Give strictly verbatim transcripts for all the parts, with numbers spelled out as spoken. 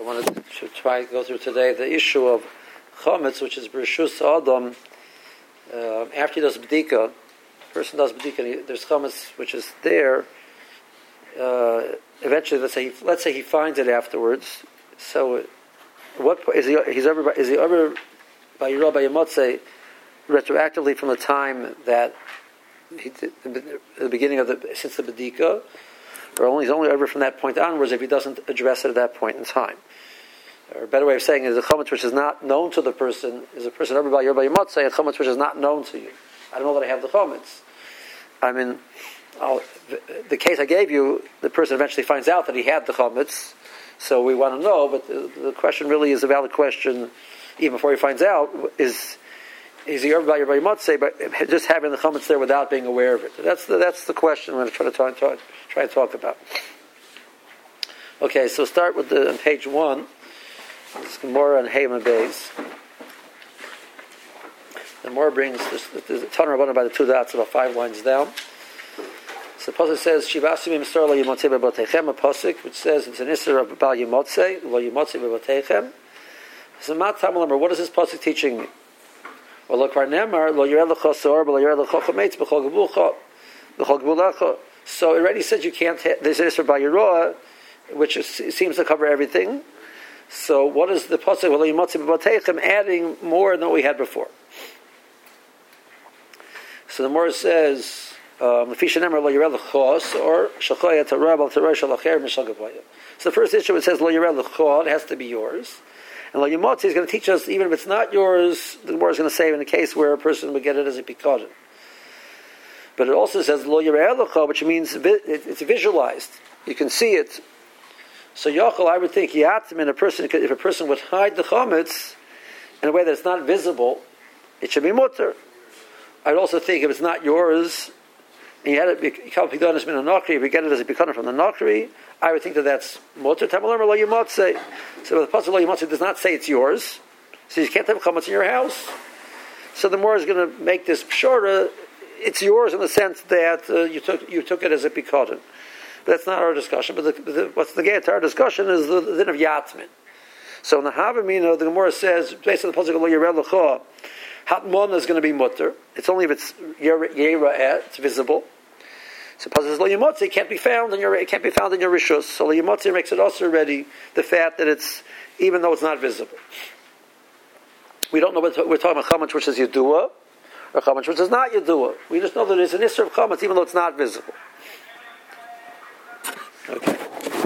I wanted to try to go through today the issue of chametz, which is Bereshus Adam. Uh, after he does b'dika, the person does b'dika, there's chametz which is there. Uh, eventually, let's say he, let's say he finds it afterwards. So, what is he? He's ever is he ever by Yirah by Yemotze retroactively from the time that he did, the beginning of the since the b'dika, or only he's only ever from that point onwards if he doesn't address it at that point in time. Or a better way of saying it is a chametz which is not known to the person is a person ever by Yirah by Yemotze, a chametz which is not known to you. I don't know that I have the chametz. I mean, I'll, the, the case I gave you, the person eventually finds out that he had the chametz, so we want to know. But the, the question really is a valid question, even before he finds out: is is he ever by Yirah by Yemotze, but just having the chametz there without being aware of it? That's the that's the question I'm going to try to talk, talk, try to talk about. Okay, so start with the on page one. This Gemara on Hayim and Beis. The Gemara brings the Tanur Rabbanan by the two dots about five lines down. So the pasuk says, "Shivasimi Misar lo Yimotze beBotechem," a pasuk which says it's an isser of Bal Yimotze lo Yimotze beBotechem. So Mat Tamalamar, what is this pasuk teaching me? Well, look, Varnemar lo Yireh Lecha Sor, lo Yireh Lecha Chametz b'Chol Gebucha b'Chol Gebulecha. So it already says you can't. There's an isser Bal Yirah, which is, seems to cover everything. So what is the pasuk lo Yimotze beBotechem adding more than what we had before? So the Gemara says. Um, so the first issue it says lo yireh l'chol, it has to be yours, and lo yimotze is going to teach us even if it's not yours. The Gemara is going to say in a case where a person would get it as a pikadon. But it also says lo yireh l'chol, which means it's visualized. You can see it. So yachol, I would think yatim, a person if a person would hide the chametz in a way that it's not visible, it should be mutter. I'd also think if it's not yours. And you had it, if you get it as a pikadon from the nokri, I would think that that's motor. So the pasuk lo yimotze does not say it's yours, so you can't have chametz in your house. So the Gemara is going to make this pshora. It's yours in the sense that uh, you took you took it as a pikadon. But that's not our discussion. But the, the, what's the gate to our discussion is the, the din of yatmin. So in the Havamina, the Gemara says based on the pasuk lo yireh l'cha, hatmon is going to be mutter. It's only if it's yera'eh, it's visible. So pasuk lo yimotze can't be found in your it can't be found in your rishus. So lo yimotze makes it also already the fact that it's even though it's not visible. We don't know what we're talking about chametz which is yedua or chametz which is not yedua. We just know that it's an isser of chametz even though it's not visible. Okay.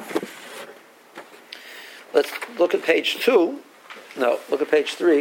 Let's look at page two. No, look at page three.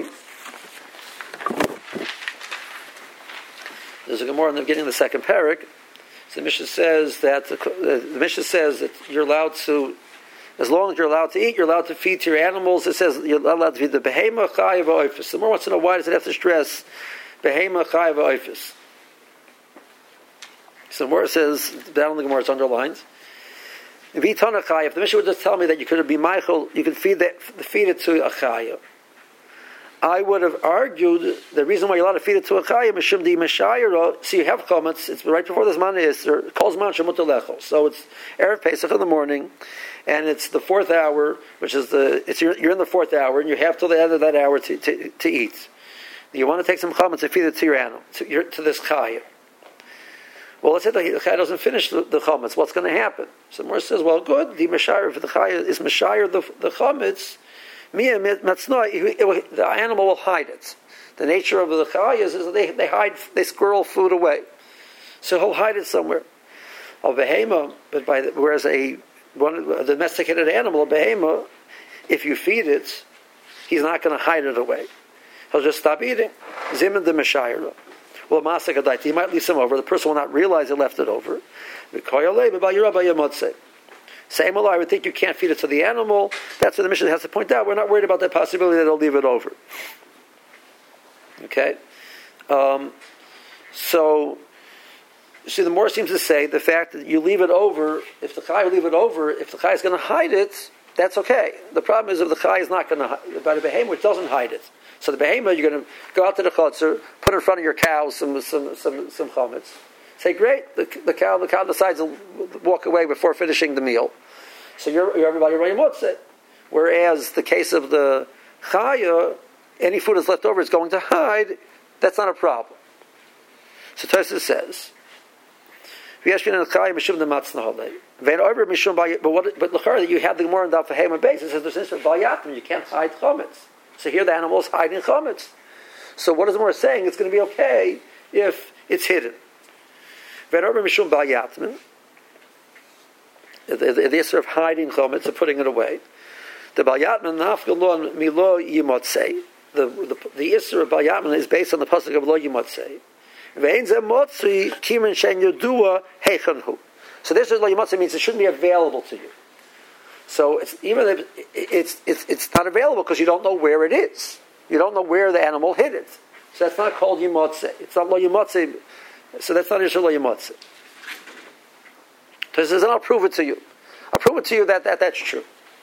There's a Gemara in the beginning of the second parak. So the Mishnah says that the, the, the Mishnah says that you're allowed to, as long as you're allowed to eat, you're allowed to feed to your animals. It says you're allowed to feed the behema chayav oifus. The more wants to know why does it have to stress behema chayav oifus? So the Gemara says down in the Gemara it's underlined. If the Mishnah would just tell me that you could be Michael, you could feed that, feed it to a chayav. I would have argued the reason why you're allowed to feed it to a chayim is shum di meshayira. So you have chametz. It's right before this man is or calls man shemut lechol. So it's erev Pesach in the morning, and it's the fourth hour, which is the it's you're, you're in the fourth hour, and you have till the end of that hour to to, to eat. You want to take some chametz and feed it to your animal to, your, to this chayim. Well, let's say the chayim doesn't finish the, the chametz. What's going to happen? So Mor says, well, good. The meshayir for the chayim is meshayir the the chametz. The animal will hide it. The nature of the chayas is that they, they hide, they squirrel food away. So he'll hide it somewhere. A behema, but by the, whereas a one a domesticated animal, a behema, if you feed it, he's not going to hide it away. He'll just stop eating. Zimin de meshayra. Well, masakadait, he might leave some over. The person will not realize he left it over. Same I would think you can't feed it to the animal. That's what the Mishnah has to point out. We're not worried about the possibility that they'll leave it over. Okay? Um, so, see, the more seems to say the fact that you leave it over, if the chai will leave it over, if the chai is going to hide it, that's okay. The problem is if the chai is not going to hide, by the behemoth which doesn't hide it. So the behemoth, you're going to go out to the chutzner, put in front of your cow some some some, some chametz. Say, great, the, the cow the cow decides to walk away before finishing the meal. So you're, you're everybody Yireh Yemotze. Whereas the case of the chaya, any food that's left over is going to hide. That's not a problem. So Tosfos says, but what? But l'chara, you have the Gemara in Daf Hema base. It says there's instant bayatim. You can't hide chametz. So here the animal is hiding chametz. So what is the Gemara saying? It's going to be okay if it's hidden. The the issue of hiding chametz, of putting it away. The balyatman nafgalon milo yimotzei. The the the issue of balyatman is based on the pasuk of lo yimotzei. So this is lo yimotzei means it shouldn't be available to you. So it's even if it's it's it's not available because you don't know where it is. You don't know where the animal hid it. So that's not called yimotzei. It's not lo yimotzei. So that's not issue lo yimotzei. So he says, and I'll prove it to you. I'll prove it to you that, that that's true.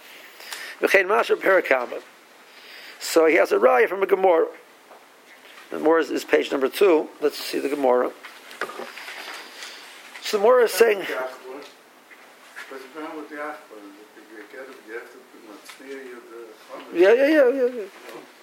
So he has a raya from a Gemara. The Gemara is, is page number two. Let's see the Gemara. So the Gemara is saying... Yeah, yeah, yeah, yeah, yeah.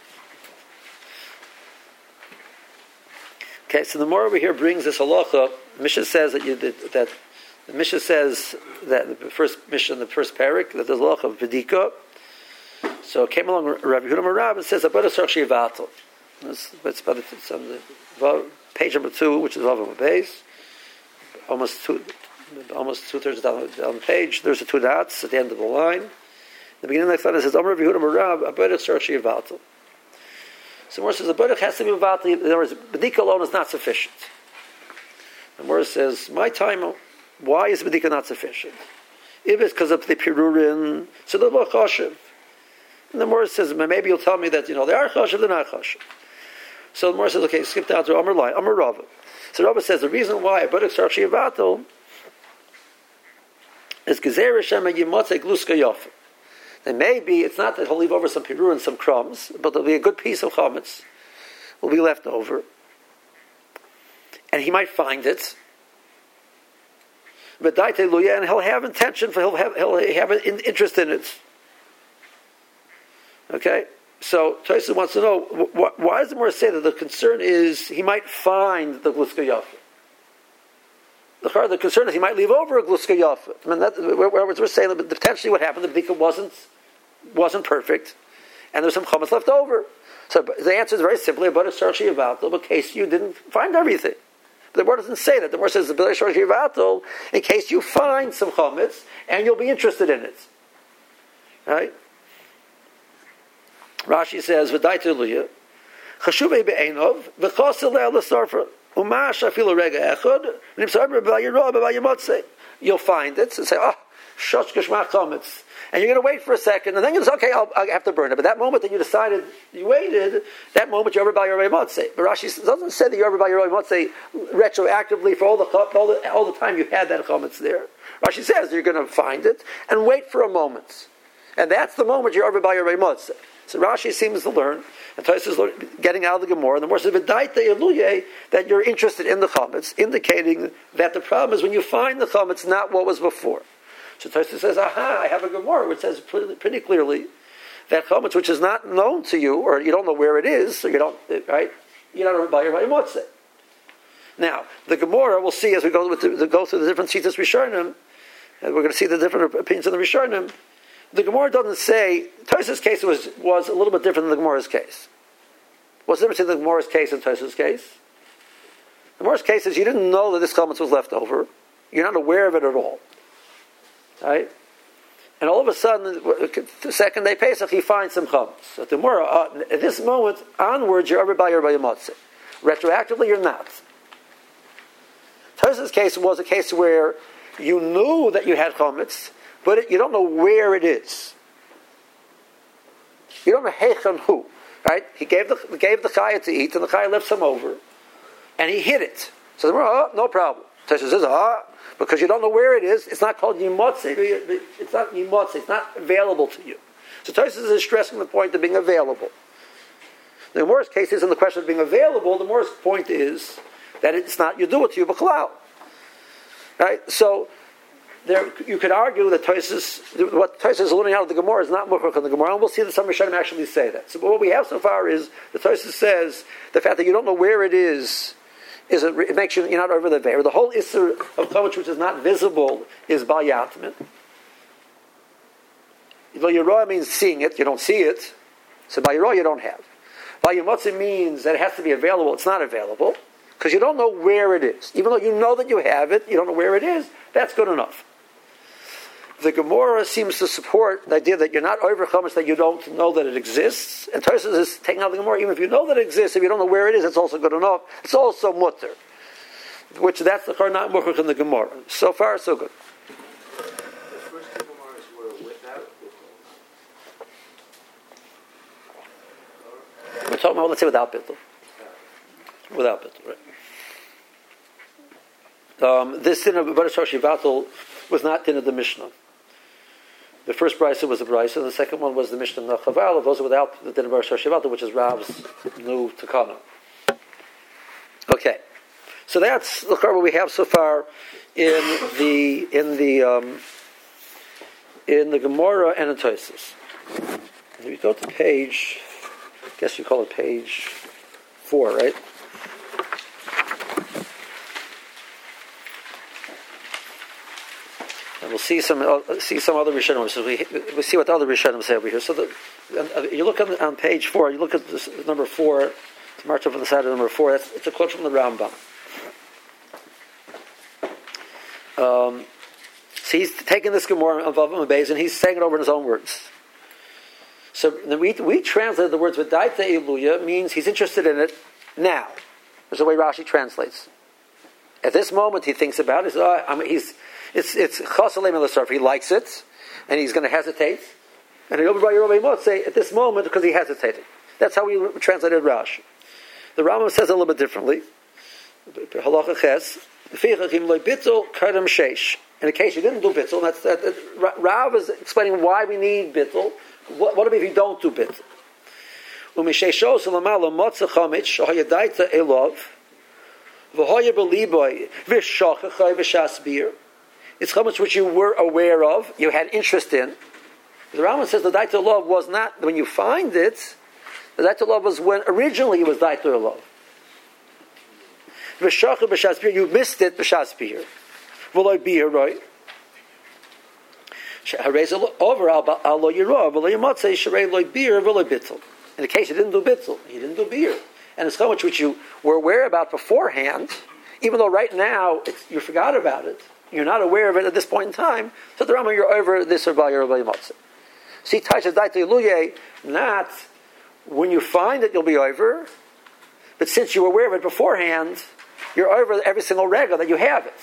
Okay, so the Gemara over here brings this halacha. Mishnah says that you that, that the Mishnah says that the first Mishnah, the first parak, that there's a halacha of Vedika. So it came along Rabbi Yehuda Marav and says, "Abada Sarchi Yivatel." It's about it's on the page number two, which is over the base, almost two, almost two thirds down, down the page. There's the two dots at the end of the line. The beginning of the next line it says, "Amar Rabbi Yehuda Marav, Abada Sarchi Yivatel." So Morris says the Abada has to be Yivatel. In other words, Bedika alone is not sufficient. And Morris says, "My time, why is Bedika not sufficient? If it's because of the Pirurin, so the Lo Choshev." And the Morris says, maybe you'll tell me that, you know, they are chashav, they're not chashav. So the Morris says, okay, skip down to Amar Lai, Amar Rava. So Rava says, the reason why Abadik Sarchi Yivatel is Gezer Hashem Yimotzei Gluska Yofa. And maybe it's not that he'll leave over some pirur and some crumbs, but there'll be a good piece of chametz will be left over. And he might find it. But and he'll have intention, for he'll have, he'll have an interest in it. Okay, so Tosfos wants to know wh- why does the Gemara say that the concern is he might find the gluska yafa? The, the concern is he might leave over a gluska yafa. I mean, that, we're, we're saying that potentially what happened, the bika wasn't wasn't perfect, and there's some chametz left over. So the answer is very simply about a sarchi yivatel, in case you didn't find everything. But the word doesn't say that. The word says the sarchi yivatel in case you find some chametz and you'll be interested in it. Right? Rashi says, "V'daitu luya, chashuvei be'enov, v'chosel le'alasarfa, umash afilu rega echad, v'nimsar b'vayirah b'vayimotzei." You'll find it and say, "Oh, shosh kashmach chametz," and you're going to wait for a second, and then you say, "Okay, I'll, I have to burn it." But that moment that you decided you waited, that moment you're over by your motzei. But Rashi doesn't say that you're over by your motzei retroactively for all the all the all the time you had that chametz there. Rashi says you're going to find it and wait for a moment, and that's the moment you're over by your motzei. So Rashi seems to learn, and Tosfos is getting out of the Gemara, and the Gemara says, "V'daita eluye," that you're interested in the chametz, indicating that the problem is when you find the chametz, not what was before. So Tosfos says, "Aha, I have a Gemara which says pretty, pretty clearly that chametz, which is not known to you, or you don't know where it is, so you don't, right? You're not by your motzei." Now, the Gemara we'll see as we go with the, the go through the different Shitas Rishonim, and we're going to see the different opinions of the Rishonim. The Gemara doesn't say, Tosfos' case was, was a little bit different than the Gemara's case. What's the difference between the Gemara's case and Tosfos' case? The Gemara's case is you didn't know that this chametz was left over. You're not aware of it at all. Right? And all of a sudden, the second day Pesach, he finds some chametz. So the Gemara, uh, at this moment onwards, you're over by your motzei. Retroactively, you're not. Tosfos' case was a case where you knew that you had chametz, but it, you don't know where it is. You don't know heichan hu, right? He gave the gave the chaya to eat, and the chaya left some over, and he hid it. So the oh, no problem. Tosfos says, ah, because you don't know where it is. It's not called yimotzei. It's not yimotzei. It's not available to you. So Tosfos is stressing the point of being available. The Gemara's case isn't the question of being available. The Gemara's point is that it's not you do it to you b'chalal. Right? So there, you could argue that Tosfos, what Tosfos is learning out of the Gemara is not Mukhrach in the Gemara, and we'll see that some Rishonim actually say that. So what we have so far is the Tosfos says the fact that you don't know where it is, is it, it makes you you're not over the veil. The whole Isser of Chametz which is not visible is Bal Yatmin. Bal Yirah means seeing it, you don't see it. So Bal Yirah you don't have. Bal Yimotze means that it has to be available, it's not available, because you don't know where it is. Even though you know that you have it, you don't know where it is, that's good enough. The Gemara seems to support the idea that you're not over chametz, that you don't know that it exists. And Tosfos is taking out the Gemara, even if you know that it exists, if you don't know where it is, it's also good enough. It's also mutter. Which that's the not mukhrach in the Gemara. So far, so good. The first two Gemaras were without bittul. We're talking about, let's say, without bittul. Without bittul, right. Um, this din of Baruch Shivatul was not din of the Mishnah. The first brisa was the brisa, and the second one was the Mishnah Nachaval. Those are without the din of Baruch Shivatul, which is Rav's new takana. Okay, so that's the what we have so far in the in the um, in the Gemara and in Tosfos. If you go to page, I guess you call it page four, right? And we'll see some uh, see some other Rishonim. So we we see what the other Rishonim say over here. So the, uh, you look on, on page four. You look at this, number four. To march up on the side of number four. That's, it's a quote from the Rambam. Um, so he's taking this Gemara of Avim Beis and he's saying it over in his own words. So we we translated the words "V'daita Iluya" means he's interested in it now. There's the way Rashi translates. At this moment, he thinks about it. He's, oh, I mean, he's it's it's Chasalem Elasarf. He likes it, and he's going to hesitate. And he'll say at this moment because he hesitated. That's how we translated Rashi. The Rambam says it a little bit differently. Halacha Ches. In a case you didn't do bittul, that's that, that, Rav is explaining why we need bittul. What, what if you don't do bittul? It's chametz which you were aware of, you had interest in. The Rambam says the daita love was not when you find it. The daita love was when originally it was daita love. You missed it b'shas bir. Will I be here, right? Over alo yirah, v'lo yamatzei sharei loy bir v'lo bittul. In the case you didn't do bittul, you didn't do bir, and it's chametz which you were aware about beforehand, even though right now it's, you forgot about it, you're not aware of it at this point in time. So the Rambam, you're over this or v'lo yamatzei. See, taisha daita iluye, not when you find it you'll be over, but since you were aware of it beforehand, you're over every single rega that you have it.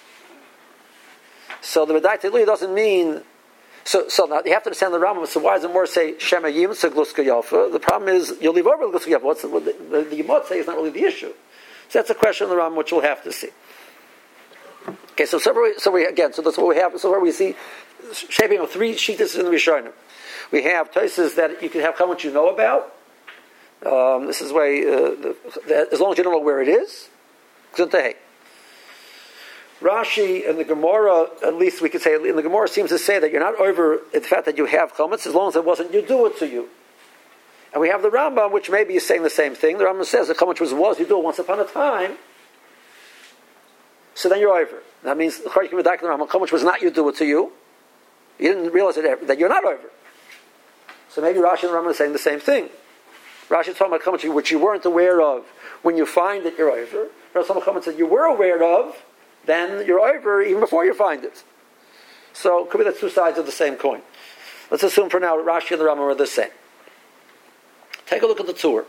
So the V'daita Iluya doesn't mean. So, so now you have to understand the Rambam. So why does it more say Shema Yimtza Gluska Yafa? The problem is you'll leave over Gluska Yafa. What's the, the, the, the Yimot say is not really the issue. So that's a question of the Rambam which we'll have to see. Okay, so so we, so we again. So that's what we have. So where we see shaping of three shittas in the Rishonim. We have Tosfos that you can have how much you know about. Um, this is way uh, the, the, as long as you don't know where it is. Rashi and the Gemara, at least we could say, in the Gemara seems to say that you're not over the fact that you have chametz, as long as it wasn't you do it to you. And we have the Rambam, which maybe is saying the same thing. The Rambam says the chametz was was you do it once upon a time, so then you're over. That means the chametz was not you do it to you. You didn't realize it, that you're not over. So maybe Rashi and the Rambam are saying the same thing. Rashi is talking about chametz which you weren't aware of when you find it, you're over. Or some chametz that you were aware of, then you're over even before you find it. So it could be the two sides of the same coin. Let's assume for now Rashi and the Rambam are the same. Take a look at the Torah.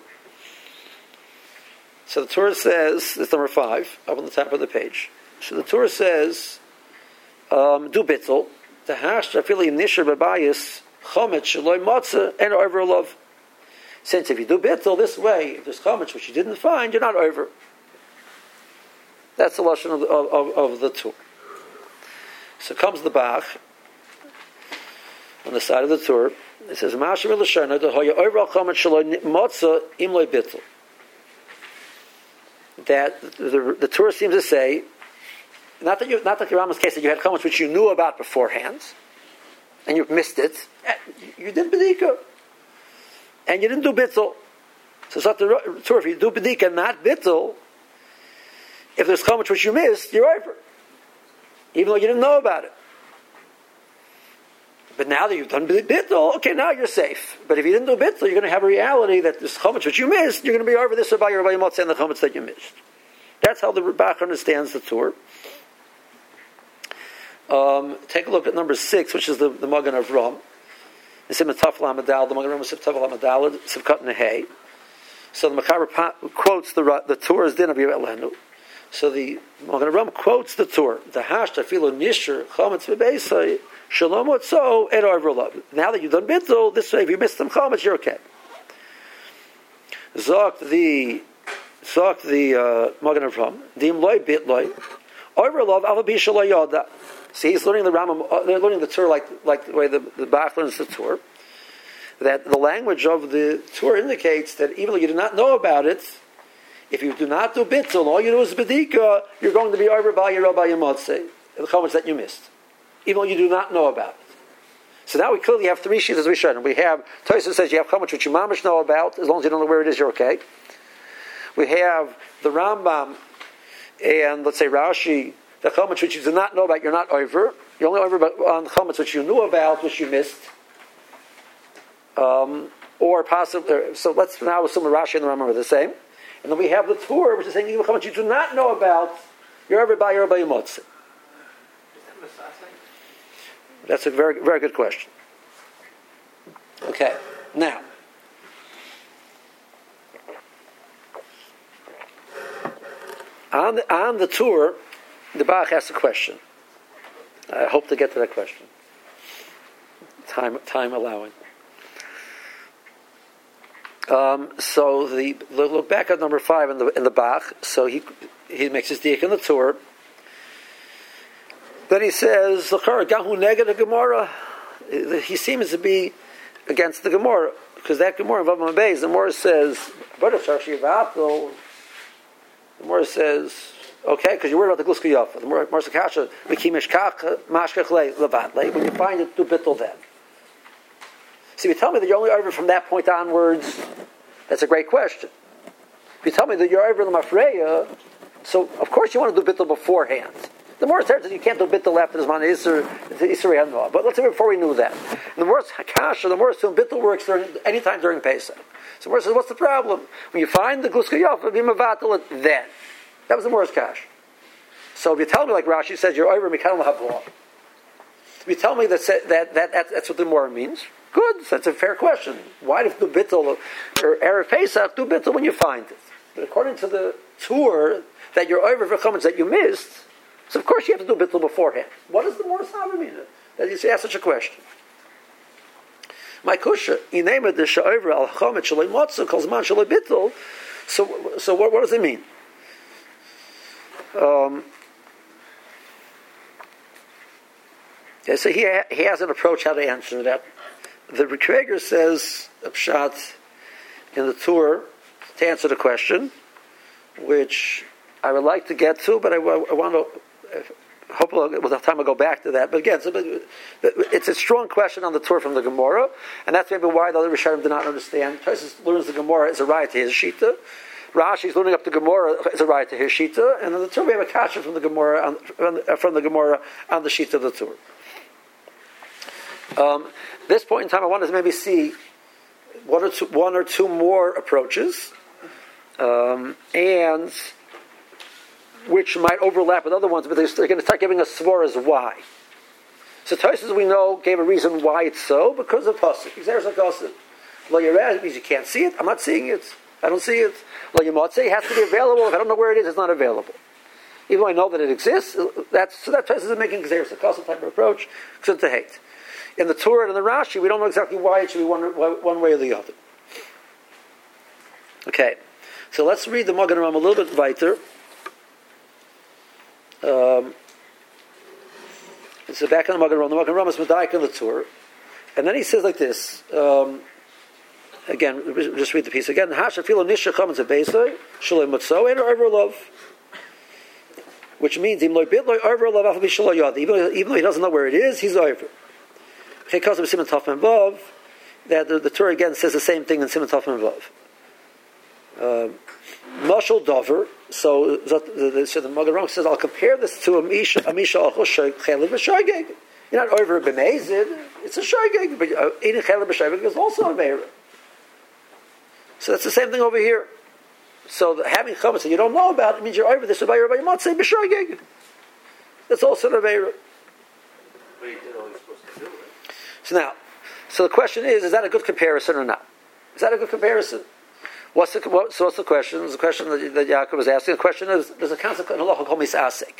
So the Torah says, it's number five, up on the top of the page. So the Torah says, um, do bittul, tahash afili nishar babayis, chomet shaloi matzah, and over love. Since if you do bittul this way, if there's chametz which you didn't find, you're not over. That's the lashon of, of, of the Torah. So comes the Bach on the side of the Torah. It says, "Ma'asher l'shana dehoya over chametz shaloi matzah imloi bittul." That the, the, the Torah seems to say not that you, not like the Rambam's case that you had chometz which you knew about beforehand, and you missed it. You did bedika, and you didn't do bittul. So it's not the Torah. If you do bedika, not bittul, if there's chometz which you missed, you're over, even though you didn't know about it. But now that you've done bittul, okay, now you're safe. But if you didn't do bittul, you're going to have a reality that this chometz which you missed, you're going to be over this by your Rabbi Motzei and the chometz that you missed. That's how the Bach understands the Torah. Um, take a look at number six, which is the, the Magen Avram. It's in Metaf Lamadal. The Magen Avram is Metaf Lamadal, Sivkat Nehei. So the Mechaber quotes the the Torah's din of Yerelenu. So the Magen Avram quotes the Torah. The Hashta Filo Nisher Chometz Bebeisai Shalom Otso Ed Arvrolav. Now that you've done bittul, this way if you missed some chometz, you're okay. Zok the Zok the uh, Magen Avram Dim Loi Bit Loi Arvrolav Avabi Shaloi Yoda. See, he's learning the Rambam. Uh, they're learning the Torah like like the way the, the Bach learns the Torah. That the language of the Torah indicates that even though you do not know about it, if you do not do bittul, all you do is bedika, you're going to be over by your Rabbi Motzei, the chometz that you missed, even though you do not know about it. So now we clearly have three sheets as we showed. We have Tosfos says you have chometz which you mamish know about, as long as you don't know where it is, you're okay. We have the Rambam and let's say Rashi. The chometz which you do not know about, you're not over. You're only over on the chometz which you knew about, which you missed. Um, or possibly, so let's now assume Rashi and the Rambam are the same. And then we have the Torah, which is saying you chometz you do not know about, you're over by your Rabbi Motzei. That's a very, very good question. Okay, now. On the, on the tour, the Bach asks a question. I hope to get to that question. Time, time allowing. Um, so the look back at number five in the in the Bach. So he he makes his diak in the tour. Then he says, "Gahu neged the Gemara." He seems to be against the Gemara because that Gemara in Vavam Beis, the Gemara says, "But if Sharshivato," the Gemara says. Okay, because you're worried about the Gluska Yafa. The Marsa Kasha, Mikimishkach, Mashkachle, Levatle. When you find it, do bittul then. See, if you tell me that you're only over from that point onwards, that's a great question. If you tell me that you're over the Mafreya, so of course you want to do bittul beforehand. The more says you can't do bittul after this man Isser, Isser Yanua. But let's say before we knew that. And the more Kasha, the more soon bittul works during any time during Pesach. So Mor says, what's the problem? When you find the Gluska Yafa, be Mavatal it then. That was the Mor's Kash. So if you tell me, like Rashi says, you're over Mikal Habla. If you tell me that, that, that, that that's what the Mor means, good. That's a fair question. Why do do bittul or Erev Pesach do bittul when you find it? But according to the tour that you're over for chometz that you missed, so of course you have to do bittul beforehand. What does the Mor's Hava mean? That you ask such a question. My kusha, you name it the sha'over al chometz shalei motza calls man shalei bittul. So, so what, what does it mean? Um, yeah, so he ha- he has an approach how to answer that. The Kreger says a pshat in the tour to answer the question, which I would like to get to, but I, I want to. Hopefully, we'll have time to go back to that. But again, so, it's a strong question on the tour from the Gemara, and that's maybe why the other Rishonim did not understand. Tosfos learns the Gemara as a riot to his shita. Rashi's learning up the Gemara as a right to his shita, and then the Torah we have a kasha from the Gemara on, from, the, from the Gemara on the shita of the Torah. Um, this point in time, I wanted to maybe see one or two, one or two more approaches, um, and which might overlap with other ones, but they're, they're going to start giving us svaras why. So Tosfos, we know, gave a reason why it's so because of pasuk. There's a pasuk. Lo Yereh means you can't see it. I'm not seeing it. I don't see it. Lo Yemotzei has to be available. If I don't know where it is, it's not available. Even though I know that it exists, that's so that Tosfos is making Xeris, a custom type of approach, because to hate. In the Torah and the Rashi, we don't know exactly why it should be one, one way or the other. Okay, so let's read the Magen Ram a little bit weiter. Um, it's back on the Magen Ram. The Magen Ram is Medaik in the Torah, and then he says like this. Um, Again, just read the piece again. Hasha filo nisha chometz beisai shalei motzo and over love. which means even though, even though he doesn't know where it is, he's over. Because of Siman Tov Mem Vav, that the, the Torah again says the same thing in Siman Tov Mem Vav. Mashal Dover. So the, the, so the Magen says, I'll compare this to a Misha a Misha al Chelev b'Shogeg. You're not over b'Mezid. It's a Shogeg, but uh, eating Chelev b'Shogeg is also a Meir. So that's the same thing over here. So the, having chametz that you don't know about, it means you're over this by your matzah b'Shogeg. That's also an Meir. But he did all he's supposed to do, right? So now, so the question is: is that a good comparison or not? Is that a good comparison? What's the, what, so what's the question? It's the question that, that Yaakov was asking. The question is: there's a concept in halacha called misasek.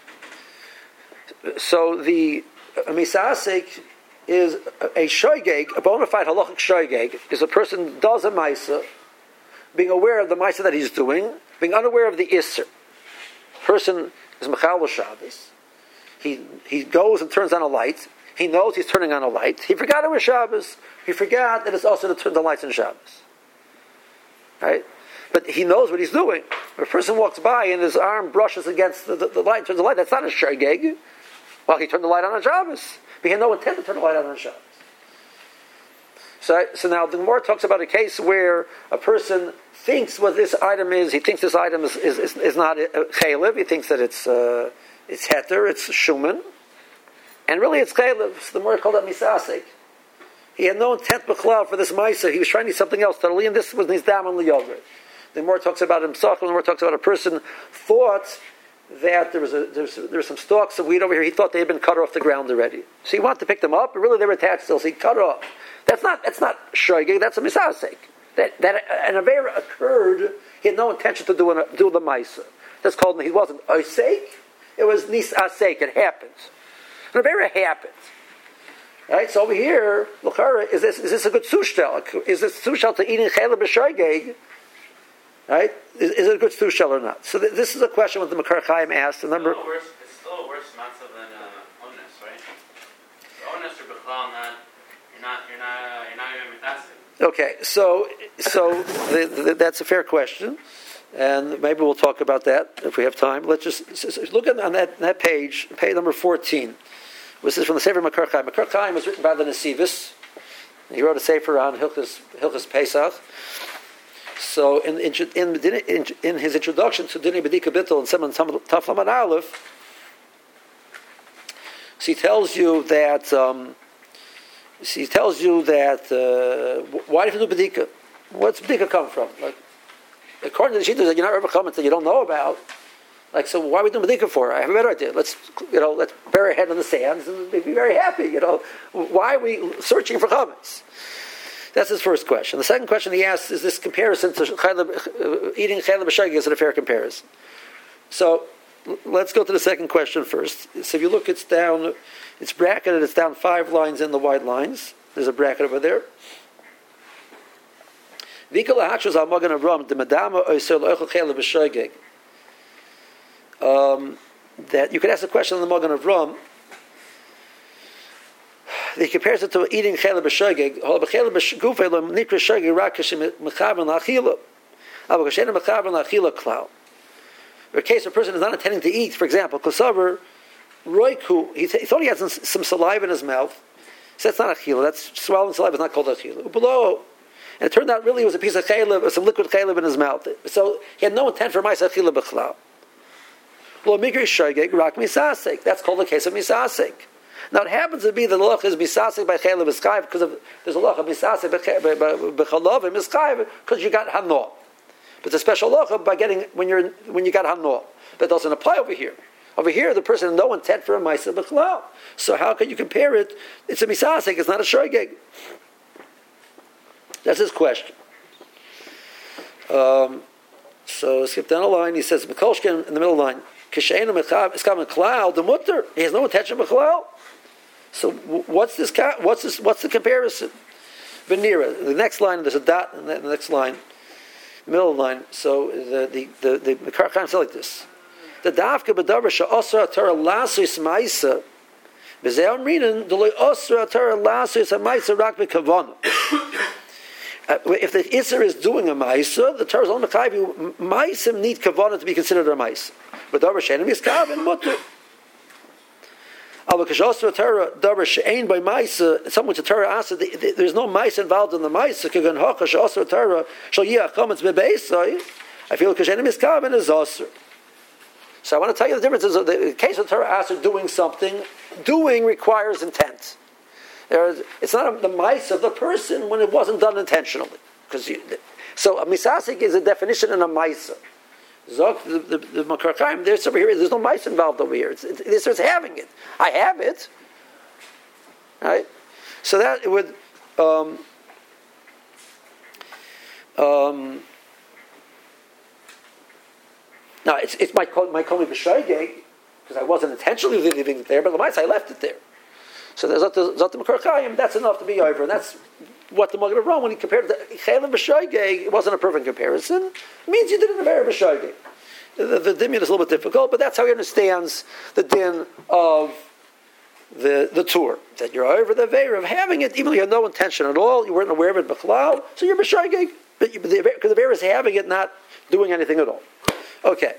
So the a misasek is a, a shoygeg, a bona fide halachic shoygeg, is a person does a ma'isa, being aware of the ma'isa that he's doing, being unaware of the isser. Person is mechal Shabbos. He he goes and turns on a light. He knows he's turning on a light. He forgot it was Shabbos. He forgot that it's also to turn the lights on Shabbos. Right? But he knows what he's doing. If a person walks by and his arm brushes against the, the, the light, turns the light, that's not a shogeg. Well, he turned the light on on Shabbos. But he had no intent to turn the light on on Shabbos. So, so now the Gemara talks about a case where a person thinks what this item is. He thinks this item is, is, is, is not chaylev. He thinks that it's uh, it's heter, it's shuman. And really it's chaylev. So the Gemara called that misasek. He had no intent b'chlal for this ma'isa. He was trying to do something else totally, and this was nizdam on liyover. The Gemara talks about himself, and the Gemara talks about a person thought that there was a there was, there was some stalks of wheat over here. He thought they had been cut off the ground already. So he wanted to pick them up, but really they were attached still. So he cut off. That's not that's not shoygig. That's a misasek. That that an avera occurred. He had no intention to do an, do the ma'isa. That's called. He wasn't oisek. It was nisasek. It happens. An avera happens. Right, so over here, l'chara, is this is this a good sushtel? Is this sushtel to eating chaylev b'shoygeg? Right, is, is it a good sushtel or not? So th- this is a question that the Makar Chaim asked. A number. It's still a worse, it's still a worse matzah than uh, onus, right? The onus or b'chlal, not you're not you're not uh, you're not even mitasik. Okay, so so the, the, that's a fair question, and maybe we'll talk about that if we have time. Let's just look at on that that page, page number fourteen. This is from the Sefer Makar Chaim. Makar Chaim was written by the Nesivis. He wrote a sefer on Hilchos, Hilchos Pesach. So in, in, in, in his introduction to Dinei B'dika Bittul and Seman Taf Lamed Aleph, so he tells you that um, so he tells you that uh, why do you do B'dika? What's B'dika come from? Like, according to the Shittas that you're not ever coming that you don't know about. Like, so why are we doing B'dika for? I have a better idea. Let's, you know, let's bury our head in the sands and be very happy, you know. Why are we searching for chametz? That's his first question. The second question he asks is this comparison to chaylev, uh, eating chaylev b'shogeg, is it a fair comparison? So, let's go to the second question first. So if you look, it's down, it's bracketed, it's down five lines in the white lines. There's a bracket over there. V'ikol ha'achos al magen Avram, de madama oisel oichel chaylev b'shogeg. Um, that you could ask a question on the Magen Avram. He compares it to eating chaylev b'shogeg. Chaylev b'gufay lo nikra shogeg rak kashem mechavan la'achila. Ava kashem mechavan la'achila klal. In case a person is not intending to eat, for example, kosaver roiku, he, he thought he had some, some saliva in his mouth. So that's not achila. That's swallowing saliva is not called achila. Below, and it turned out really it was a piece of chaylev, or some liquid chaylev in his mouth. So he had no intent for ma'aseh achila b'chlal. That's called the case of misasek. Now it happens to be that the loch is misasek by chaylev b'skayv because of there's a loch of misasek b'chalav and miskayv because you got hano. But it's a special loch by getting when you're when you got hano. That doesn't apply over here. Over here, the person has no intent for a ma'aseh b'chlal. So how can you compare it? It's a misasek. It's not a shoygeg. That's his question. Um, so skip down the line. He says Mikolshkin in the middle line. The mutter, he has no intention of chalal. So what's this? What's this? What's the comparison? Venera. The next line, there's a dot in the next line, middle line. So the the the the Makar Chaim says like this: the dafka b'davar she'asra Torah lasus ma'isa b'zeh amrinan d'lo asra Torah lasus ma'isa rak b'kavana. If the Isser is doing a Maisa, the Torah is only Ma'isa need Kavanah to be considered a Maisa. But davar she'enim miskaven mutter. Something which the Torah asked, there's no mice involved in the mice. I feel like Kashenim is Kavan is Osir. So I want to tell you the differences. Of the case of the Torah asked doing something, doing requires intent. There's, it's not a, the mice of the person when it wasn't done intentionally. Because so a misasik is a definition in a mice. Zok, the, the, the Makar Chaim, there's over here, there's no mice involved over here. It's, it, it's just having it. I have it. Right? So that it would, um, um, now it's, it's my, my call me b'shoigeg, because I wasn't intentionally leaving it there, but the mice, I left it there. So there's Zok the Makar Chaim, that's enough to be over, and that's what the Magen Avraham, when he compared the Chaylev b'shoigeg, it wasn't a perfect comparison. It means you did it in a very b'shoigeg. The, the din is a little bit difficult, but that's how he understands the din of the the tour. That you're over the veir of having it, even though you had no intention at all, you weren't aware of it b'chlal, so you're b'shoigeg, because the, the veir is having it, not doing anything at all. Okay.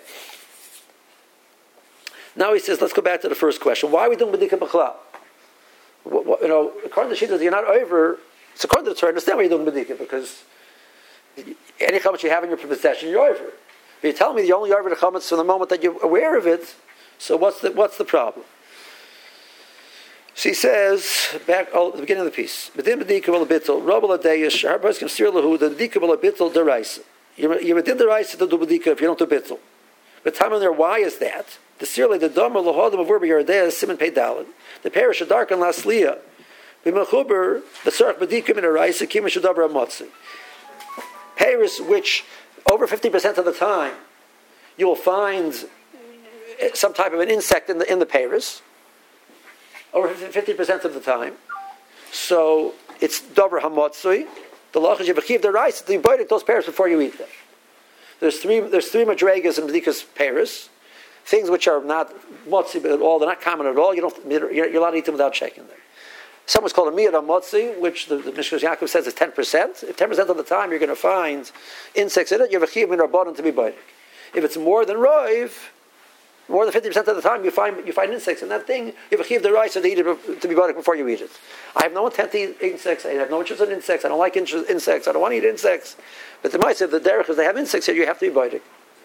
Now he says, let's go back to the first question. Why are we doing b'dika b'chlal? You know, according to Shita, you're not over. So according to the Torah, I understand why you're doing B'dika, because any chametz you have in your possession, you're over. If you're telling me you're only over the chametz from the moment that you're aware of it, so what's the what's the problem? So he says, back oh, at the beginning of the piece, B'din B'dika v'la bittul, Rabbi Ladeyish, har b'os k'msir lahu, the B'dika v'la bittul deraisa. You're within the deraisa to do B'dika if you don't do bittul. But time in there, why is that? The sirle, the domer, l'hodem of Urbi Yardeh, Simon Pei Daled, the parish of Dark and Lasliya, B'mechuber, the Sarach B'dikim in a rice, the Kima Shadabra Motzi. Paris, which over fifty percent of the time you will find some type of an insect in the in the Paris. Over fifty percent of the time. So it's Dabra Hamotzui. The Lach is Yevachiv the rice, you bite those Paris before you eat them. There's three there's three madregas in B'dikas Paris. Things which are not motzi at all, they're not common at all. You don't you're, you're allowed to eat them without checking them. Some was called a miyad motzi, which the, the Mishkas Yaakov says is ten percent. If ten percent of the time you're going to find insects in it, you have a chiyuv min rabbanon to be biting. If it's more than roiv, more than fifty percent of the time you find you find insects in that thing, you have a chiyuv the rice to eat it to be biting before you eat it. I have no intent to eat insects. I have no interest in insects. I don't like insects. I don't want to eat insects. But the mice, if the derech is they have insects here, you have to be biting.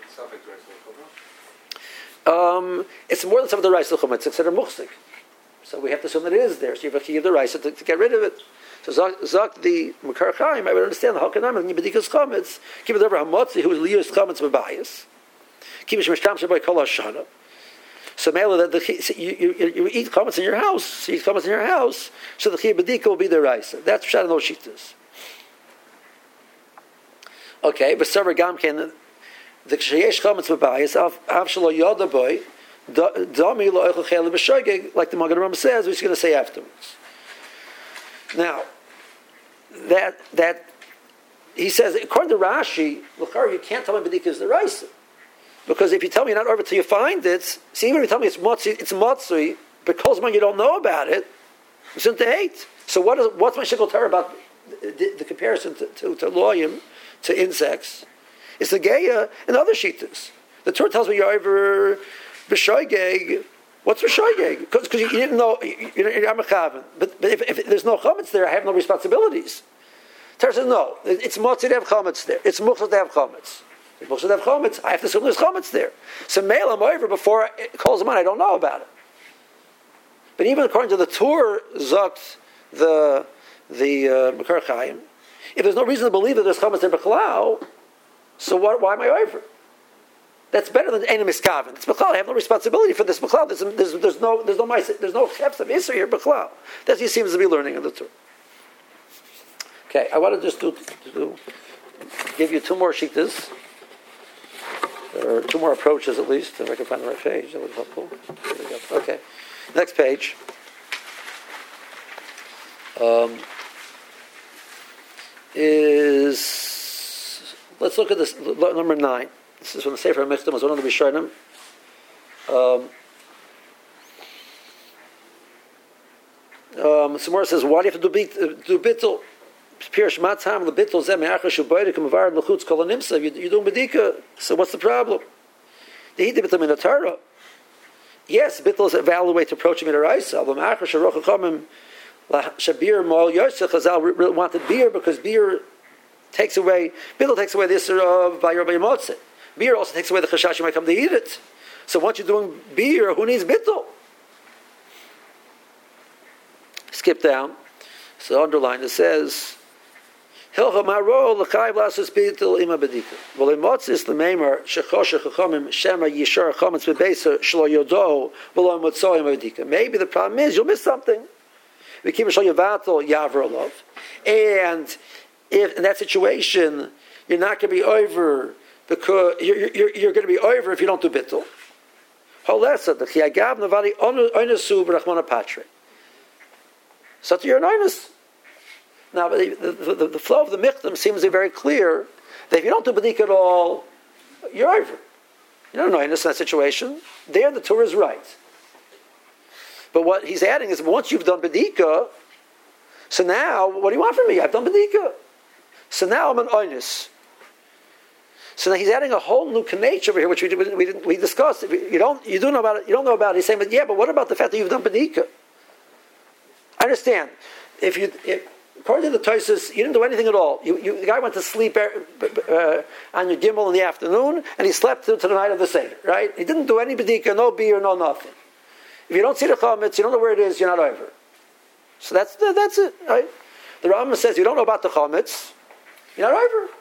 Um, it's more than some of the rice l'chum. It's considered muchzik. So we have to assume that it is there. So you have to give the rice to, to get rid of it. So Zok the Makar Chaim, I would understand the Hakanam and Yibadikas Chametz, keep it over Hamotzi, who is Liyus Chametz Babayas. Keep it Shmishtam Shabai Kol Hashana. So Mela, that the you, you, you eat chametz in your house, so you eat chametz in your house, so the Chiyuv B'dika will be the rice. That's Pshat and Oshitas. Okay, but Savar Gamken, the Kshayesh Chametz Babayas, Av Shalo Yoda Boy, like the Magen Avraham says, which he's going to say afterwards. Now, that that he says, according to Rashi, you can't tell me B'dika is the rice, because if you tell me you're not over till you find it, see, even if you tell me it's motzui, it's motzui, because when you don't know about it, it's into hate. So what is what's my shikol Torah about the, the comparison to to, to loyim, to insects? It's the geya and other shitas. The Torah tells me you're over b'shoigeg. What's b'shoigeg? Because you, you didn't know, you, you're a mechaven. But, but if, if there's no chametz there, I have no responsibilities. Torah says no. It's motzei to have chametz there. It's muchas to have chametz. If muchas to have chametz, I have to assume there's chametz there. So mail I'm over before it calls them on. I don't know about it. But even according to the Torah, zokt the the uh, Makar Chaim, if there's no reason to believe that there's chametz there b'chalal, so what, why am I over? That's better than Ein Miskaven. It's B'chlal. I have no responsibility for this B'chlal. There's, there's, there's no there's no there's no chefs of Isser here B'chlal. That's what he seems to be learning in the Torah. Okay, I want to just do, do give you two more shittas, or two more approaches at least. If I can find the right page, that would be helpful. There we go. Okay, next page. Um, is let's look at this number nine. This is from the Sefer HaMichtam, was one of the Rishonim. Um, um, Samora says, why do you have to do, bit, uh, do bittul? Pirish matzam, the bittul, zeh me'achar shubaydik, u'mavar l'chutz kol ha'nimsa. You're doing bedika, so what's the problem? The Hidei Bittul Min Torah. Yes, Bittul is a valid way to approach a Midaraisa. But Ma'achar Sharoch Chachamim Shabir Mol Yosef Chazal wanted beer because beer takes away, Bittul takes away the issur of Bayir Bayimotze. Beer also takes away the Chashash you might come to eat it. So once you're doing beer, who needs Bittul? Skip down. So underline, it says, Hilcha Maro L'chayv Lasus Bittul Ima Bedika. V'lemotzis L'meimer Shechoshe Chachamim Shema Yishar Chametz Bebeisa Shlo Yodo V'lo Motzoyim Bedika. Maybe the problem is you'll miss something. We keep Shlo Yavatel Yavro Lov. And if in that situation, you're not going to be over because you're, you're, you're going to be over if you don't do Bittul. Holesa the Chiagav Navadi Onesu B'Rachmana Patre. So you're an onus. Now, the, the, the, the flow of the Michtam seems to be very clear that if you don't do B'dika at all, you're over. You're not an onus in that situation. There, the Torah is right. But what he's adding is once you've done B'dika, so now, what do you want from me? I've done B'dika. So now I'm an onus. So now he's adding a whole new nature over here, which we did, we didn't, we discussed. You don't you do know about it. You don't know about it. He's saying, but yeah, but what about the fact that you've done B'dika? I understand. If you, if, according to the Tosfos, you didn't do anything at all. You, you, the guy went to sleep uh, on your gimel in the afternoon, and he slept to, to the night of the Seder. Right? He didn't do any B'dika, no beer, no nothing. If you don't see the chametz, you don't know where it is. You're not over. So that's that's it. Right? The Rambam says you don't know about the chametz, you're not over.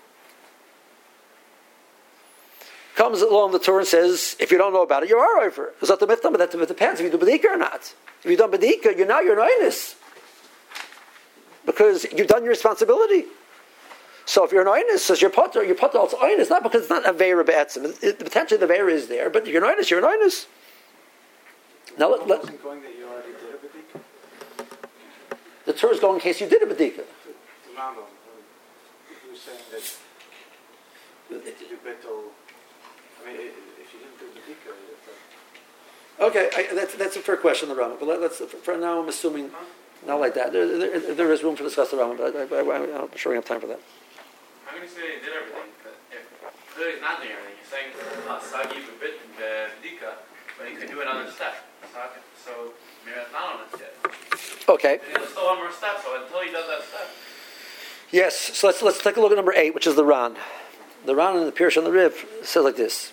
Comes along the Torah and says, if you don't know about it, you are over. It's not the mitzvah, but that depends if you do B'dika or not. If you've done B'dika, you're now you're an onus. Because you've done your responsibility. So if you're an onus, says your potter, your potter also onus, not because it's not a Aveira Be'etzim. The potential of the Aveira is there, but if you're an onus, you're an onus. Now let, let, wasn't going that you already did a B'dika? the Torah is going in case you did a B'dika. The Rambam, he was saying that if you do Bittul, I mean, if you didn't do B'dika, Okay, I, that's that's a fair question, the Rambam. But let, let's for now, I'm assuming huh? not like that. There, there, there is room to discuss the Rambam, but I, I, I, I'm sure we have time for that. How can you say he did everything? If clearly he's not doing everything. You're saying Sagi B'dika, but he could do another step. So maybe that's not on it yet. Okay. There's still one more step. So until he does that step. Yes. So let's let's take a look at number eight, which is the Ran. The Ran in the Pirush on the Rib says like this.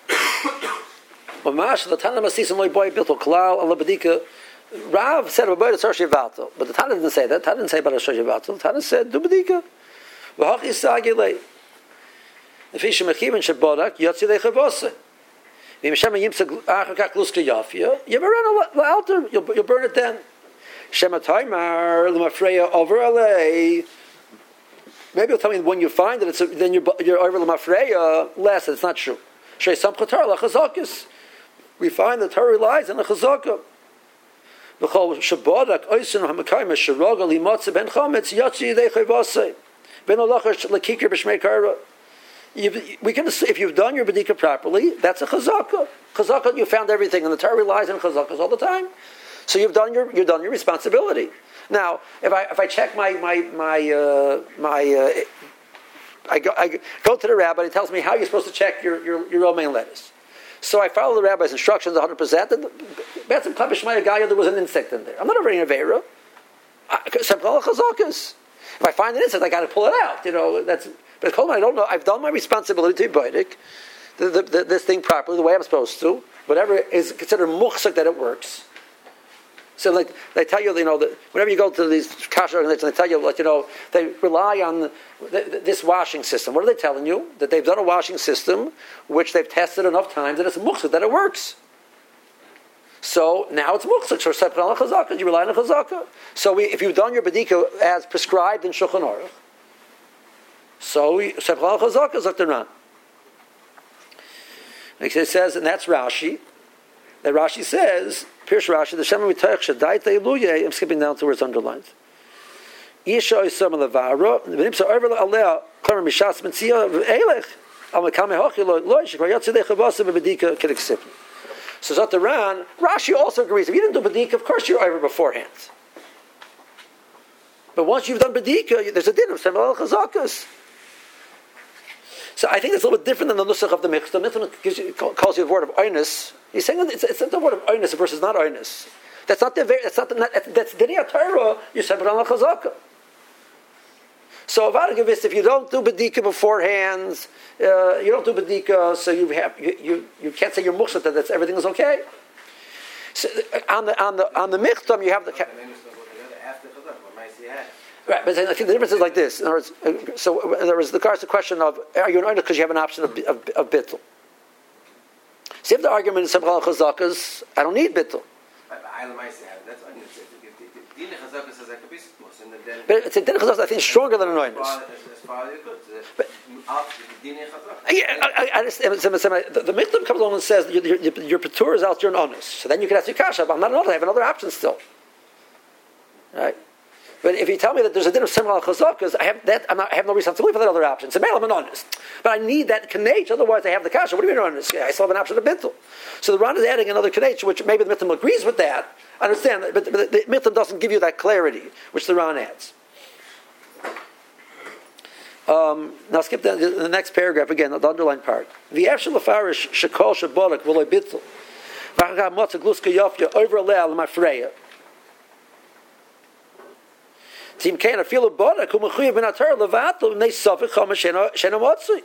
Rav said but the Tana didn't say that. Tana didn't say about a Shor Shivatel. Tana said do B'dika. V'hach Yisagilei. If he shemechivin shebodak yotzi lechavose. V'imshem yimtzag achakach luska yafia. You ever run a altar? You'll you'll burn it then. Shema Taimar l'mafreya over alei. Maybe you'll tell me when you find it, it's a, then you're you're over l'mafreya less. It's not true. Shrei sam chatar lachazakis. We find that Torah relies on a chazakah. V'chol shabodak oisin hamakayim sharaga limotze ben chametz yotzi lechavose. Ben olachash lekikir b'shmei kara. We can, if you've done your B'dika properly, that's a chazakah. Chazakah, you found everything, and the Torah relies on chazakahs all the time. So you've done your you've done your responsibility. Now, if I if I check my my my uh, my uh, I go I go to the rabbi, and he tells me how you're supposed to check your your, your romaine lettuce. So I follow the rabbi's instructions one hundred percent. And that's a guy. There was an insect in there. I'm not over any aveira. Except all chazakahs. If I find an insect, I got to pull it out. You know that's. But I don't know. I've done my responsibility to be baidik, the, the, the, this thing properly, the way I'm supposed to. Whatever is considered muchzik that it works. So, like they tell you, you know, that whenever you go to these kasher organizations, they tell you, like you know, they rely on the, the, this washing system. What are they telling you? That they've done a washing system which they've tested enough times that it's muchzik that it works. So now it's muchzik. So separate on chazakah, you rely on a chazakah. So we, if you've done your bedika as prescribed in Shulchan Aruch. So Sephal Chazakah is like the Ran. It says, and that's Rashi. That Rashi says, Pirush Rashi, the Shem Mitayach Shadait Leiluye. I'm skipping down to where it's underlined. Isha Isam Levara, V'nimsa Over Alea, Klamer Mishas Mitzia Elech, Al Mekame Hochi Lo Lo Yishik Vayatzidei Chavasa B'Bedika Kedek So Zot the Ran, Rashi also agrees. If you didn't do Bedika, of course you're over beforehand. But once you've done Bedika, there's a din of Sephal Chazakas. So I think it's a little bit different than the nusach of the Michtam. The Michtam gives you, calls you the word of oinus. He's saying it's, it's the word of oinus versus not oinus. That's not the that's not the that's Dinei Torah. You said it on the chazaka. So avadagavis, if you don't do bedika beforehand, uh, you don't do bedika, so you have you, you, you can't say you're mukshat that that's everything is okay. So on the on the on the Michtam you have the. Right, but I think the difference is like this. In other words, so in other words, the the question of are you an oiner because you have an option of of, of bittul. See if the argument is Samchal Chazakas, I don't need bittul. But it's a din chazak, I think, stronger than an oinus. But yeah, I, I, I just, the, the Michtam comes along and says your, your, your patur is out, you're an oinus. So then you can ask your kasha, but I'm not an oinus, I have another option still. Right? But if you tell me that there's a din of similar chazakas, I have that. I'm not, I have no responsibility for that other option. So I'm an honest, but I need that kanech. Otherwise, I have the kasha. What do you mean honest? I still have an option of bittul. So the Ran is adding another kanech, which maybe the Michtam agrees with that. I understand, but the, the, the Michtam doesn't give you that clarity, which the Ran adds. Um, now skip the, the, the next paragraph again, the underlined part. The V'yevshel lefarish shekol shabolak v'loy bittul. V'chagav motzah gluska yofya over le'al mafreya. Tim Kain, I feel a bodak who mechuyev ben atar levato and they suffer chama shena shena motzui.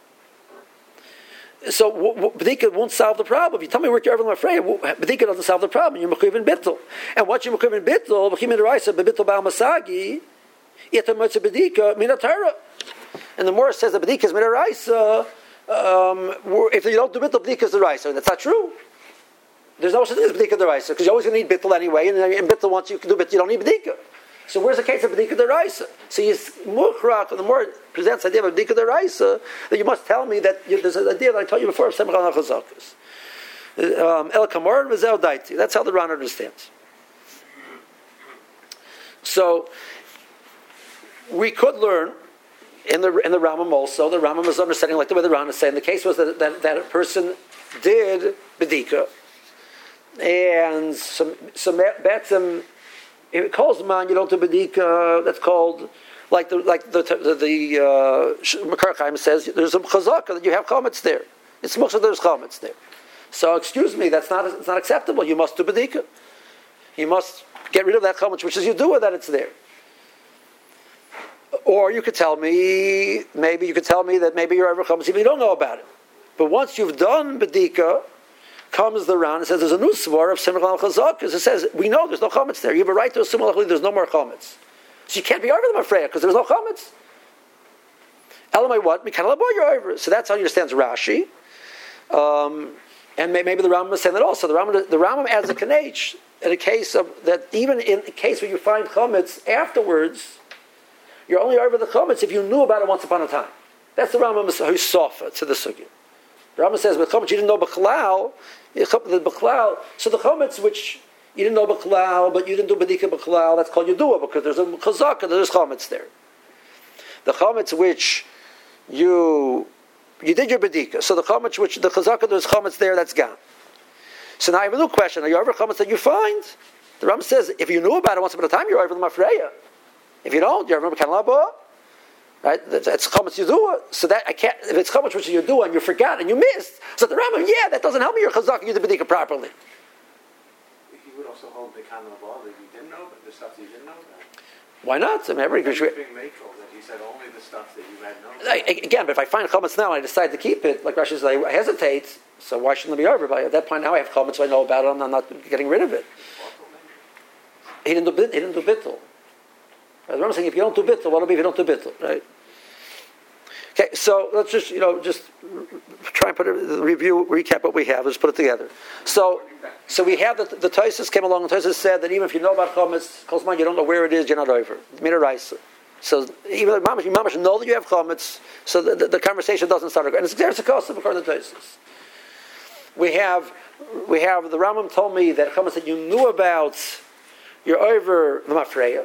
So bedika won't solve the problem. If you tell me work your everything afraid, bedika doesn't solve the problem. You're mechuyev in bittul, and what you mechuyev in bittul, mechuyev in raisa bebittul bal masagi, yet motzei bedika min atara. And the Morah says that bedika is min raisa. Um, if you don't do bittul, bedika is the raisa, and that's not true. There's no such thing as bedika the raisa because you're always going to need bittul anyway, and in bittul once you can do bittul, you don't need bedika. So where's the case of B'dika D'Oraisa? So he's muchrak, and the more it presents the idea of B'dika D'Oraisa, that you must tell me that you, there's an idea that I told you before of Semchal HaChazakas. El Kamor V'Zeo Daiti. That's how the Ran understands. So we could learn in the in the Rambam also. The Rambam is understanding like the way the Ran is saying. The case was that that, that a person did B'dika, and some some Betzim. If it calls the man, you don't do bedika. That's called like the like the the, the uh, Makar Chaim says. There's a chazaka that you have chametz there. It's most of there's chametz there. So excuse me, that's not it's not acceptable. You must do bedika. You must get rid of that chametz, which is you do that it's there. Or you could tell me, maybe you could tell me that maybe you're ever chametz even you don't know about it. But once you've done bedika, comes the Ran and says there's a new svar of Simchal Chazakas. It says we know there's no chametz there. You have a right to assume there's no more chametz, so you can't be over them afraid because there's no chametz. Elamai what? Mikanalabo you're over. So that's how he understands Rashi, um, and maybe the Rambam is saying that also. The Rambam the Rambam adds a kanech in a case of that even in a case where you find chametz afterwards, you're only over the chametz if you knew about it once upon a time. That's the Rambam who's sofa to the sugya. The Rambam says with chametz you didn't know b'chalal. The b'chalal, so the chametz which you didn't know b'chalal, but you didn't do bedika b'chalal, that's called yedua because there's a chazaka, there's chametz there. The chametz which you you did your bedika, so the chametz which the chazaka there's chametz there, that's gone. So now I have a new question: are you over chametz that you find? The Rambam says if you knew about it once upon a time, you're over the mafreya. If you don't, you're over the right? That's chametz yedua. So that I can't. If it's chametz which you do and you forgot and you missed, so the Rambam, yeah, that doesn't help me. Your chazaka, you did bedika properly. He would also hold the kind of law that you didn't know, but the stuff that you didn't know about. Why not? I mean, every being makel that he said only the stuff that you had known. I, again, but if I find chametz now and I decide to keep it, like Rashi says, I hesitate. So why shouldn't it be over? But at that point, now I have chametz, so I know about it, and I'm not getting rid of it. He didn't do he didn't do bittul. The Rambam saying if you don't do bittul, what will be if you don't do bittul, right? Okay, so let's just you know just try and put a review, recap what we have. Let's put it together. So, so we have that the Tosfos came along and Tosfos said that even if you know about chametz, chametz, you don't know where it is, you're not over. Mina raisa. So even if mamash, you mamash know that you have chametz, so the, the, the conversation doesn't start. And it's there's a cost according to Tosfos. We have we have the Rambam told me that chametz that you knew about, you're over the mafreya.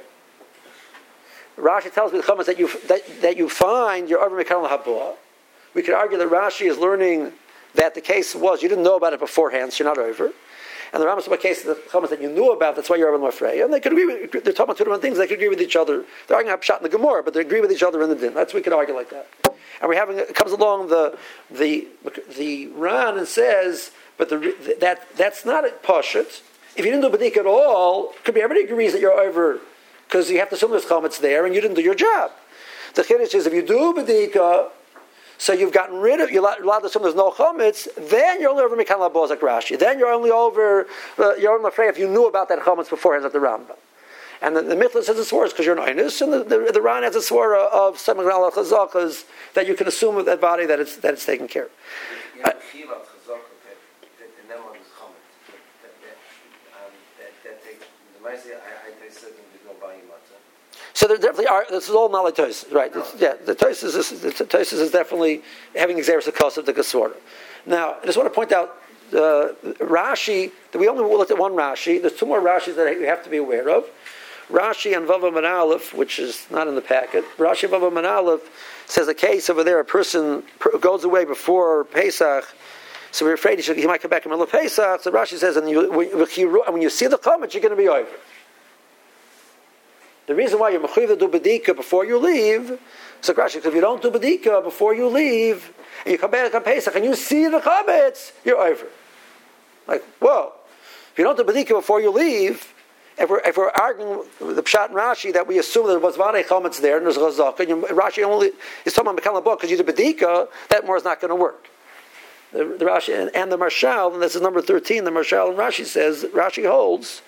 Rashi tells me the chametz that you that, that you find you're over Mekal Habua. We could argue that Rashi is learning that the case was you didn't know about it beforehand, so you're not over. And the Rambam said, case the chametz that you knew about, that's why you're over Mafreya. And they could agree. With, they're talking about two different things. They could agree with each other. They're arguing about pshat in the Gemara, but they agree with each other in the din. That's we could argue like that. and we're having it comes along the the the Ran and says, but the that that's not a pashut. If you didn't do bedika at all, could be everybody agrees that you're over because you have to assume there's chametz there and you didn't do your job. The chiddush is if you do bedika, so you've gotten rid of, you're allowed to assume there's no chametz, then you're only over Mikan Labozak Rashi. Then you're only over, uh, you're only afraid if you knew about that chametz beforehand at the Rambam. And the, the Mitla says it's worse because you're an Einus, and the, the, the Ran has a swara of Samach Rala Chazakas that you can assume with that body that it's, that it's taken care of. You have a feel of Chazaka that the name of his chametz. That takes, the Maisi, I taste it and we go buy him matzah. So there definitely are. This is all Malay Tosis, right? No. Yeah, the Tosis is the Tosis is definitely having exeris the cost of the Gesora. Now, I just want to point out uh, Rashi. We only looked at one Rashi. There's two more Rashis that we have to be aware of. Rashi and Vava Man Aleph, which is not in the packet. Rashi and Vava Man Aleph says a case over there. A person goes away before Pesach, so we're afraid he, should, he might come back in the middle of Pesach. So Rashi says, and you, when, you, when you see the chametz, you're going to be over. The reason why you're mechuyev to do bedika before you leave, so Rashi, because if you don't do bedika before you leave, and you come back on Pesach and you see the chametz, you're over. Like, whoa! If you don't do bedika before you leave, if we're, if we're arguing with the Pshat and Rashi that we assume that there was vade chametz there and there's chazaka, and you, Rashi only is talking about Mekal because you did bedika, that more is not going to work. The, the Rashi and, and the Marshal, and this is number thirteen. The Marshal and Rashi says Rashi holds.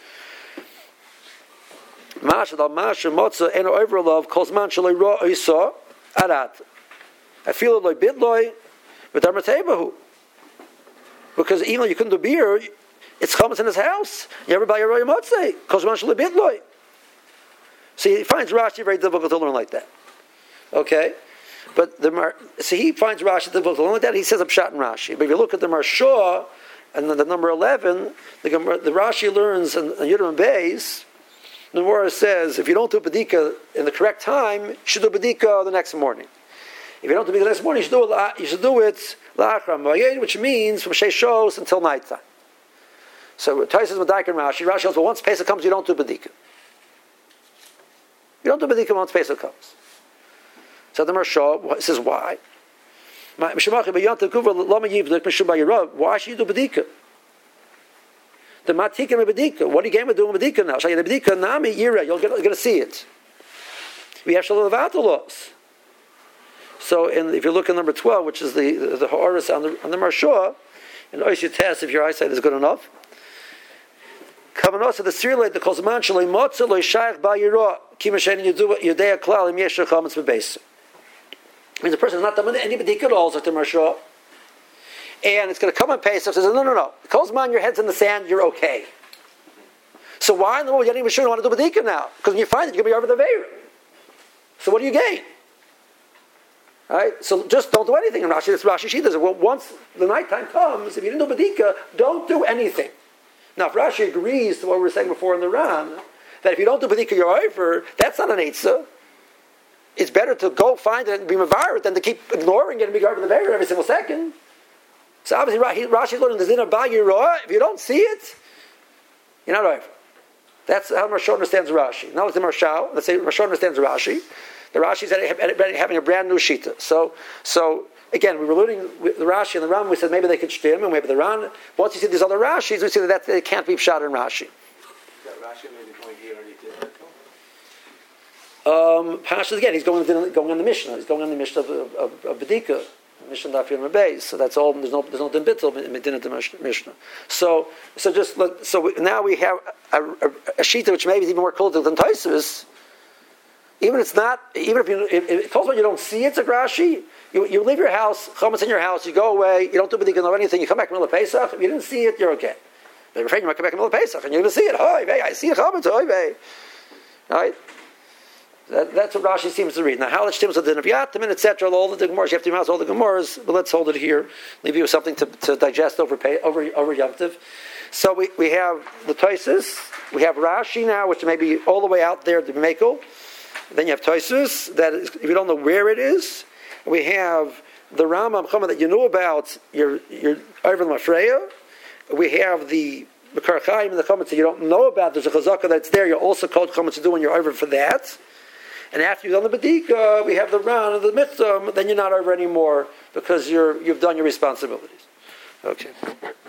Masha dal masha motza eno overlove kozman shaloi ro oisa arat. I feel it like bitloy with armatebahu. Because even though you couldn't do beer, it's chametz in his house. You ever buy a roy motze kozman shaloi bitloy. So he finds Rashi very difficult to learn like that. Okay, but the Mar, so he finds Rashi difficult to learn like that. He says a pshat in Rashi. But if you look at the Marshah and then the number eleven, the, the Rashi learns in, in Yudam Beis. The Gemara says, if you don't do bedika in the correct time, you should do bedika the next morning. If you don't do bedika the next morning, you should do it, you should do it la'achram, which means from sheshos until nighttime. So Taisus Madaik and Rashi, Rashi says, well, once Pesach comes, you don't do bedika. You don't do bedika once Pesach comes. So the Marshah says, why? Why should you do bedika? The matika and bedika. What are you going to do with bedika now? Shall you bedika nami yira? You're going to see it. We have shalom laws. So, in, if you look at number twelve, which is the the, the ha'aris on the on the Marshah, and always you test if your eyesight is good enough. Kavanos of the sirleit the kozman shalei motza lo yishayach ba yira kimashen yudu yudei klal im yesh chametz bebeis. Means the person is not done any bedika at all, like the Marshah. And it's going to come on Pesach. Says, no, no, no. Kozman, your head's in the sand, you're okay. So why in the world you don't even sure you want to do bedika now? Because when you find it, you're going to be over the veil. So what do you gain? All right? So just don't do anything. And Rashi, it's Rashi Shita says, well, once the nighttime comes, if you didn't do bedika, don't do anything. Now, if Rashi agrees to what we were saying before in the Ran, that if you don't do bedika, you're over, that's not an eitzah. It's better to go find it and be mavar than to keep ignoring it and be over the veil every single second. So obviously Rashi's learning the din of Ba Yirah. If you don't see it, you're not over. That's how Marshal understands Rashi. Now it's the Marshal. Let's say Marshal understands Rashi. The Rashi is having a brand new shita. So, so again, we were learning with the Rashi and the Ram. We said maybe they could shtim, and we have the Ran. Once you see these other Rashis, we see that it can't be pshat in Rashi. That Rashi maybe going here already did Um, Pashas again, he's going, going on the Mishnah. He's going on the Mishnah of, of, of Bedika. Mishnah Daf Yom Beis. So that's all. There's no there's no din bittul in the Mishnah. So so just look, so we, now we have a, a, a shita which maybe is even more cultural than Tosfos. Even if it's not, even if you if, if Tosfos you don't see it's a Rashi. You you leave your house, chametz in your house, you go away, you don't do bedika or anything. You come back in the middle of Pesach. If you didn't see it, you're okay. But you're afraid you might come back in the middle of Pesach and you're going to see it. Oy vey, I see a chametz. Oy vey. All right. That, that's what Rashi seems to read. Now, how much times the din of Yatim, et cetera. All the Gemaras, you have to memorize all the Gemaras, but let's hold it here. Leave you with something to, to digest over over over Yom Tov. So we, we have the Tosfos, we have Rashi now, which may be all the way out there to Mekel. Then you have Tosfos, that is, if you don't know where it is. We have the Rambam Chama that you know about. You're you're over the Mafreya. We have the Makar Chaim and the Chama that you don't know about. There's a Chazaka that's there. You're also called Chama to do when you're over for that. And after you've done the bedika, we have the round of the mitzvah, then you're not over anymore because you're, you've done your responsibilities. Okay.